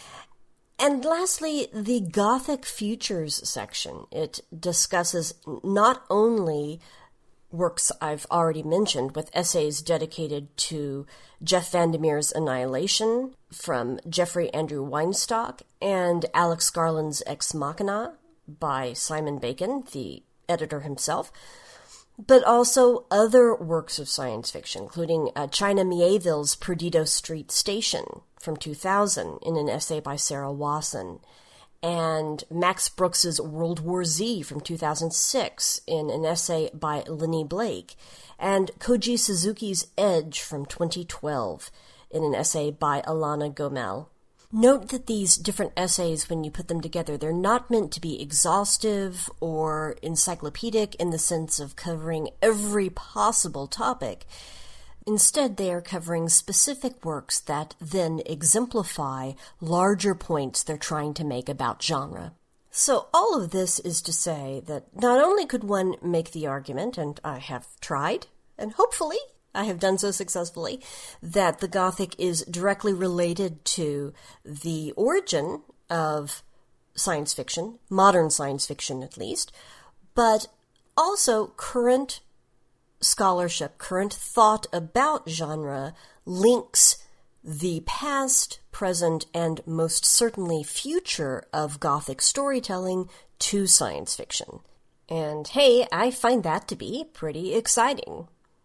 And lastly, the Gothic Futures section. It discusses not only works I've already mentioned, with essays dedicated to Jeff Vandermeer's Annihilation from Jeffrey Andrew Weinstock, and Alex Garland's Ex Machina by Simon Bacon, the editor himself, but also other works of science fiction, including China Mieville's Perdido Street Station from 2000 in an essay by Sarah Wasson, and Max Brooks's World War Z from 2006 in an essay by Lenny Blake, and Koji Suzuki's Edge from 2012 in an essay by Alana Gomel. Note that these different essays, when you put them together, they're not meant to be exhaustive or encyclopedic in the sense of covering every possible topic. Instead, they are covering specific works that then exemplify larger points they're trying to make about genre. So all of this is to say that not only could one make the argument, and I have tried, and hopefully I have done so successfully, that the Gothic is directly related to the origin of science fiction, modern science fiction at least, but also current scholarship, current thought about genre links the past, present, and most certainly future of Gothic storytelling to science fiction. And hey, I find that to be pretty exciting.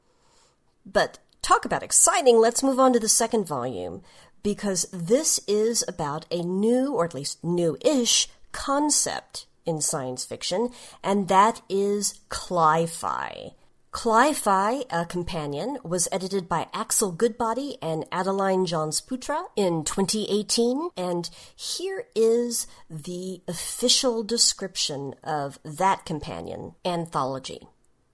But talk about exciting, let's move on to the second volume, because this is about a new, or at least new-ish, concept in science fiction, and that is Cli-Fi. Cli-Fi, a companion, was edited by Axel Goodbody and Adeline Johns-Putra in 2018, and here is the official description of that companion anthology.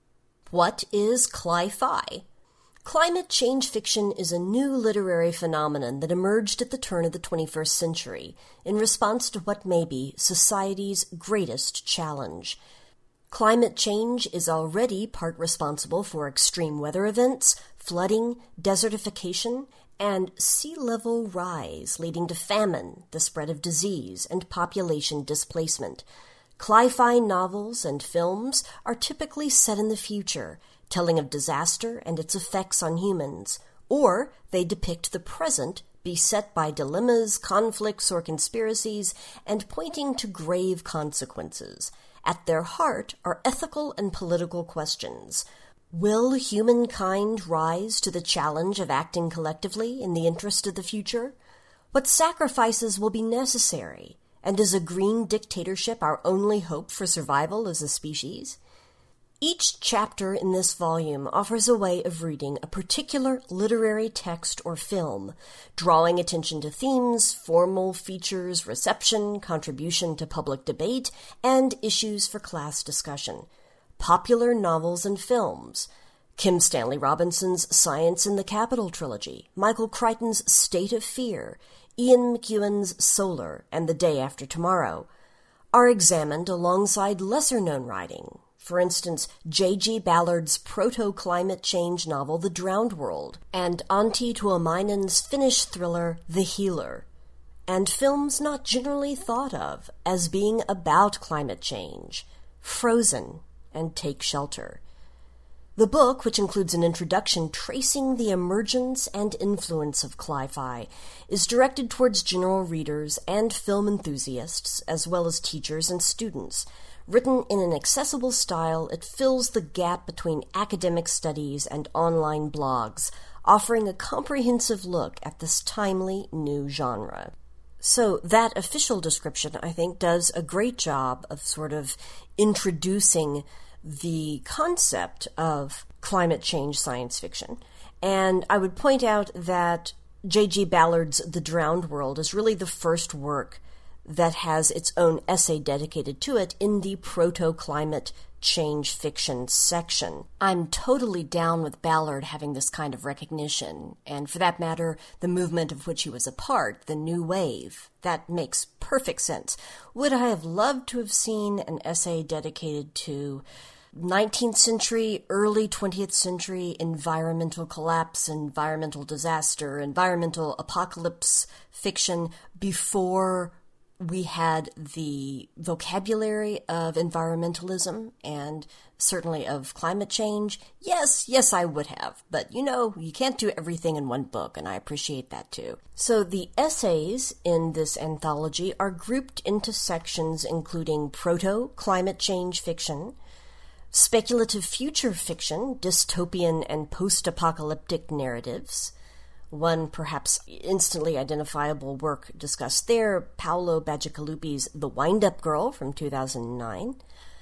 What is Cli-Fi? Climate change fiction is a new literary phenomenon that emerged at the turn of the 21st century in response to what may be society's greatest challenge. Climate change is already part responsible for extreme weather events, flooding, desertification, and sea level rise leading to famine, the spread of disease, and population displacement. Cli-Fi novels and films are typically set in the future, telling of disaster and its effects on humans, or they depict the present, beset by dilemmas, conflicts, or conspiracies, and pointing to grave consequences. At their heart are ethical and political questions. Will humankind rise to the challenge of acting collectively in the interest of the future? What sacrifices will be necessary? And is a green dictatorship our only hope for survival as a species? Each chapter in this volume offers a way of reading a particular literary text or film, drawing attention to themes, formal features, reception, contribution to public debate, and issues for class discussion. Popular novels and films: Kim Stanley Robinson's Science in the Capitol trilogy, Michael Crichton's State of Fear, Ian McEwan's Solar, and The Day After Tomorrow, are examined alongside lesser-known writing. For instance, J.G. Ballard's proto-climate change novel The Drowned World, and Antti Tuomainen's Finnish thriller The Healer, and films not generally thought of as being about climate change, Frozen and Take Shelter. The book, which includes an introduction tracing the emergence and influence of Cli-Fi, is directed towards general readers and film enthusiasts, as well as teachers and students. Written in an accessible style, it fills the gap between academic studies and online blogs, offering a comprehensive look at this timely new genre. So that official description, I think, does a great job of sort of introducing the concept of climate change science fiction. And I would point out that J.G. Ballard's The Drowned World is really the first work that has its own essay dedicated to it in the proto-climate change fiction section. I'm totally down with Ballard having this kind of recognition, and for that matter, the movement of which he was a part, the New Wave. That makes perfect sense. Would I have loved to have seen an essay dedicated to 19th century, early 20th century environmental collapse, environmental disaster, environmental apocalypse fiction before we had the vocabulary of environmentalism and certainly of climate change? Yes, I would have. But, you can't do everything in one book, and I appreciate that too. So the essays in this anthology are grouped into sections including proto-climate change fiction, speculative future fiction, dystopian and post-apocalyptic narratives. One perhaps instantly identifiable work discussed there, Paolo Bacigalupi's The Wind-Up Girl from 2009.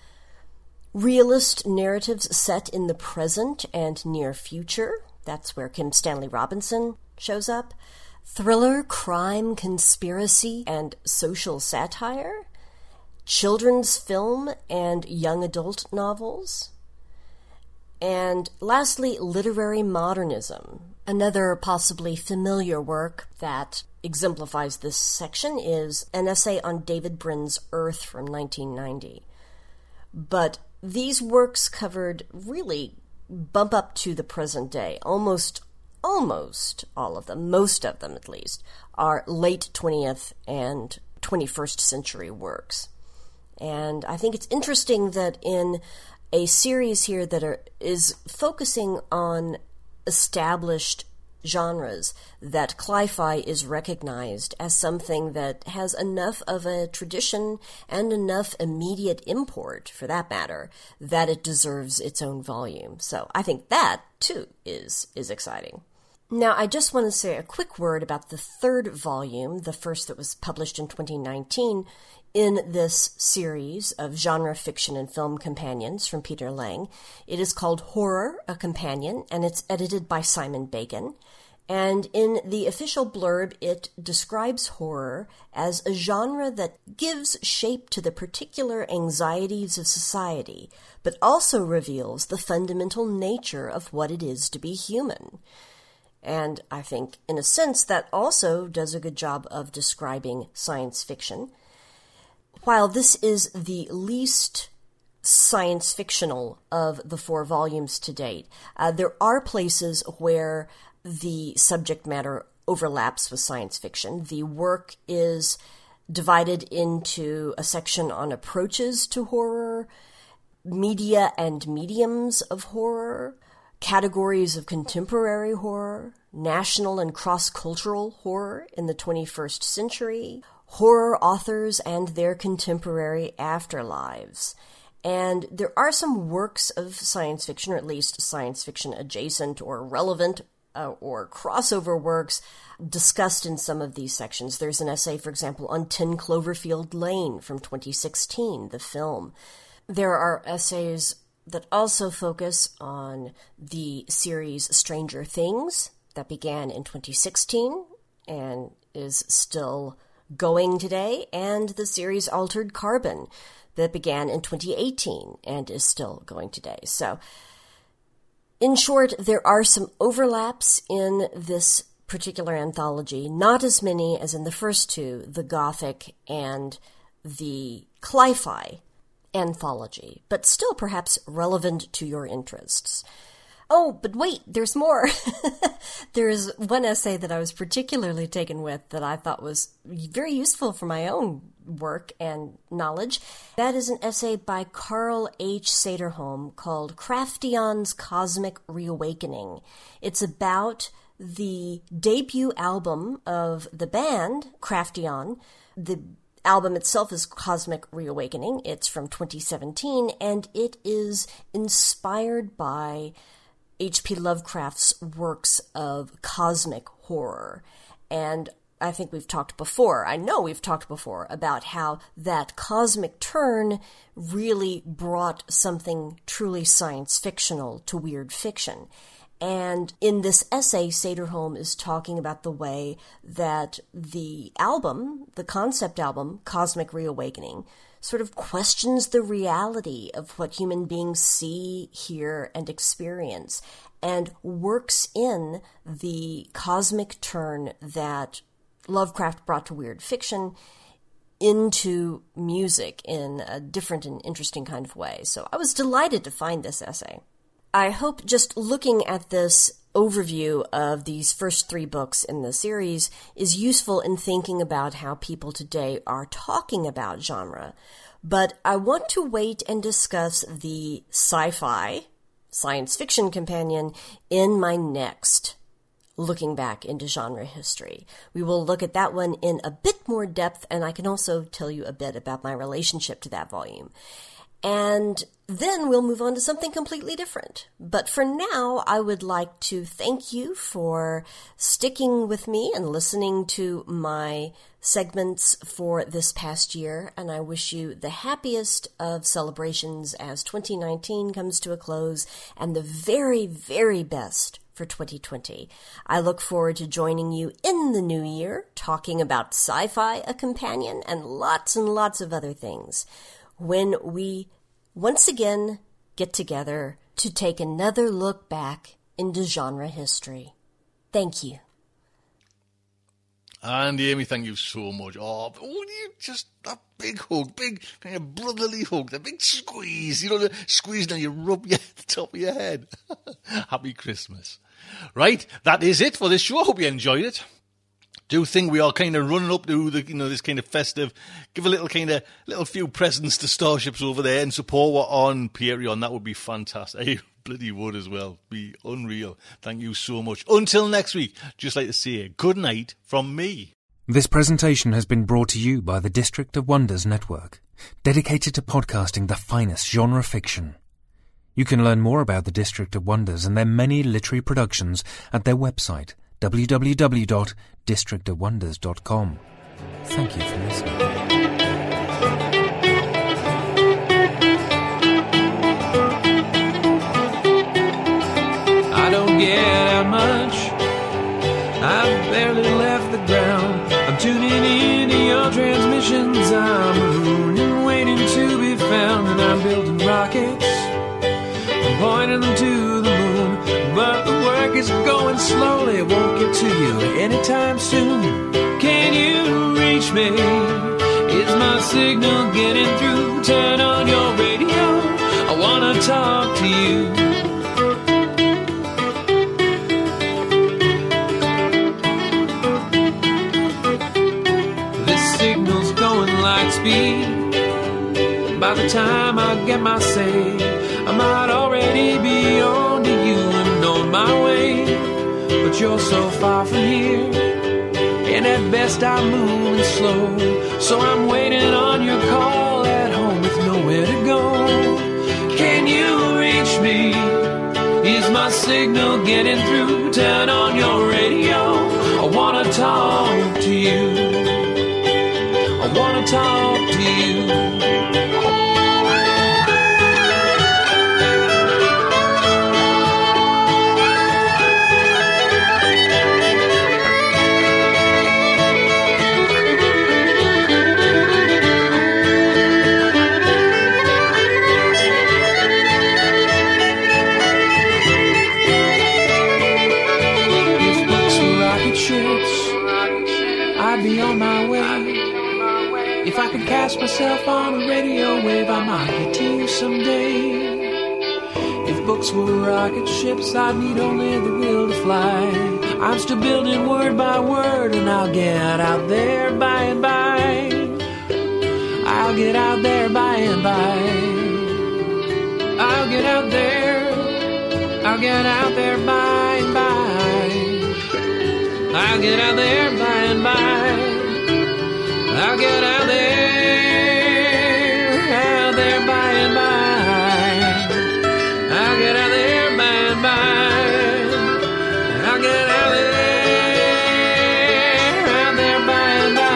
Realist narratives set in the present and near future. That's where Kim Stanley Robinson shows up. Thriller, crime, conspiracy, and social satire. Children's film and young adult novels. And lastly, literary modernism. Another possibly familiar work that exemplifies this section is an essay on David Brin's Earth from 1990. But these works covered really bump up to the present day. Almost all of them, most of them at least, are late 20th and 21st century works. And I think it's interesting that in a series here that is focusing on established genres that cli-fi is recognized as something that has enough of a tradition and enough immediate import, for that matter, that it deserves its own volume. So I think that, too, is exciting. Now, I just want to say a quick word about the third volume, the first that was published in 2019, in this series of genre fiction and film companions from Peter Lang. It is called Horror, a Companion, and it's edited by Simon Bacon. And in the official blurb, it describes horror as a genre that gives shape to the particular anxieties of society, but also reveals the fundamental nature of what it is to be human. And I think, in a sense, that also does a good job of describing science fiction. While this is the least science fictional of the 4 volumes to date, there are places where the subject matter overlaps with science fiction. The work is divided into a section on approaches to horror, media and mediums of horror, categories of contemporary horror, national and cross-cultural horror in the 21st century, horror authors and their contemporary afterlives. And there are some works of science fiction, or at least science fiction adjacent or relevant or crossover works discussed in some of these sections. There's an essay, for example, on 10 Cloverfield Lane from 2016, the film. There are essays that also focus on the series Stranger Things that began in 2016 and is still going today, and the series Altered Carbon that began in 2018 and is still going today. So, in short, there are some overlaps in this particular anthology, not as many as in the first 2, the Gothic and the Cli-Fi anthology, but still perhaps relevant to your interests. Oh, but wait, there's more. There's one essay that I was particularly taken with that I thought was very useful for my own work and knowledge. That is an essay by Carl H. Sederholm called Kraftion's Cosmic Reawakening. It's about the debut album of the band, Kraftion. The album itself is Cosmic Reawakening. It's from 2017, and it is inspired by H.P. Lovecraft's works of cosmic horror. And I think I know we've talked before about how that cosmic turn really brought something truly science fictional to weird fiction. And in this essay, Sederholm is talking about the way that the album, the concept album, Cosmic Reawakening, sort of questions the reality of what human beings see, hear, and experience, and works in the cosmic turn that Lovecraft brought to weird fiction into music in a different and interesting kind of way. So I was delighted to find this essay. I hope just looking at this overview of these first 3 books in the series is useful in thinking about how people today are talking about genre. But I want to wait and discuss the sci-fi, science fiction companion in my next Looking Back into Genre History. We will look at that one in a bit more depth, and I can also tell you a bit about my relationship to that volume. And then we'll move on to something completely different. But for now, I would like to thank you for sticking with me and listening to my segments for this past year, and I wish you the happiest of celebrations as 2019 comes to a close, and the very, very best for 2020. I look forward to joining you in the new year, talking about sci-fi, a companion, and lots of other things, when we once again get together to take another look back into genre history. Thank you. And Amy, thank you so much. Oh, you just that big hug, big kind of brotherly hug, the big squeeze, the squeeze and you rub the top of your head. Happy Christmas. Right, that is it for this show. I hope you enjoyed it. do think we are kind of running up to the, this kind of festive, give a little few presents to Starships over there and support what on Patreon. That would be fantastic. I bloody would as well. Be unreal. Thank you so much. Until next week, just like to say good night from me. This presentation has been brought to you by the District of Wonders Network, dedicated to podcasting the finest genre fiction. You can learn more about the District of Wonders and their many literary productions at their website, www.districtofwonders.com. Thank you for listening. I don't get out much. I've barely left the ground. I'm tuning into your transmissions. I'm mooning, waiting to be found, and I'm building rockets. I'm pointing them to the moon, but the work is going slowly. It won't get to you anytime soon. Can you reach me? Is my signal getting through? Turn on your radio. I wanna talk to you. Signal's going light speed. By the time I get my say, I might already be on to you and on my way. But you're so far from here, and at best I'm moving slow. So I'm waiting on your call at home with nowhere to go. Can you reach me? Is my signal getting through? Turn on your radio. I wanna talk to you. I wanna talk to you. If books were rocket ships, I'd be on my way. If I could cast myself on a radio wave, I might get to you someday. If books were rocket ships, I'd need only the will to fly. I'm still building word by word, and I'll get out there by and by. I'll get out there by and by. I'll get out there. I'll get out there by and by. I'll get out there by and by. I'll get out there by and by. I'll get out there by and by. I'll get out there by and by.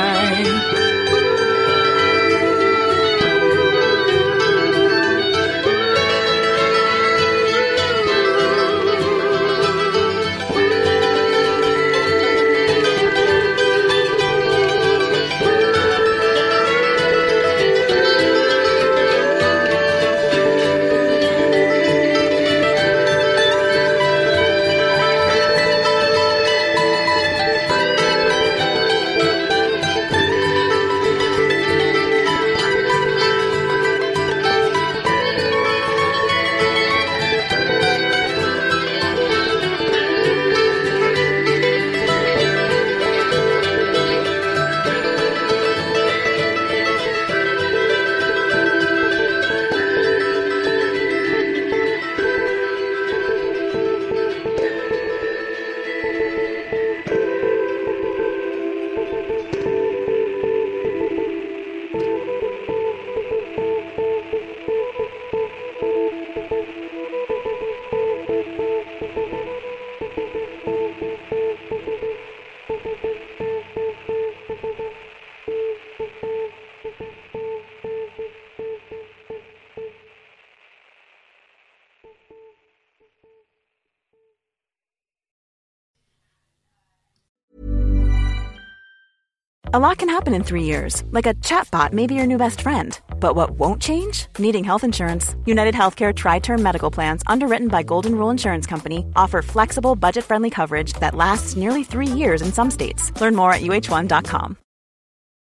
A lot can happen in 3 years, like a chatbot may be your new best friend. But what won't change? Needing health insurance. United Healthcare Tri-Term Medical Plans, underwritten by Golden Rule Insurance Company, offer flexible, budget-friendly coverage that lasts nearly 3 years in some states. Learn more at UH1.com.